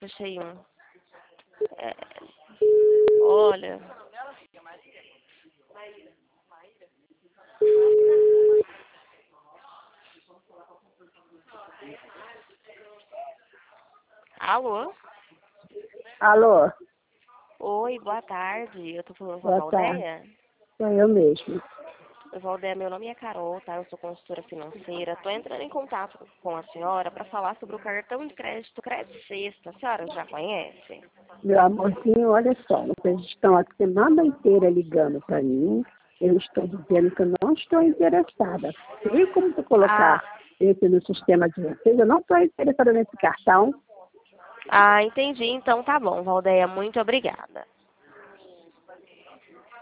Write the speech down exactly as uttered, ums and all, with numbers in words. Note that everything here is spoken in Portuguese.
Puxei um. É, olha. Alô? Alô? Oi, boa tarde. Eu tô falando com a Boa tarde. Valdeia. Sou eu mesmo. Valdeia, meu nome é Carol, tá? Eu sou consultora financeira. Tô entrando em contato com a senhora para falar sobre o cartão de crédito Crédito Sexta. A senhora já conhece? Meu amorzinho, olha só, vocês estão a semana inteira ligando para mim. Eu estou dizendo que eu não estou interessada. Tem como tu colocar Ah, esse no sistema de vocês? Eu não estou interessada nesse cartão. ah, entendi. Então tá bom, Valdeia. Muito obrigada.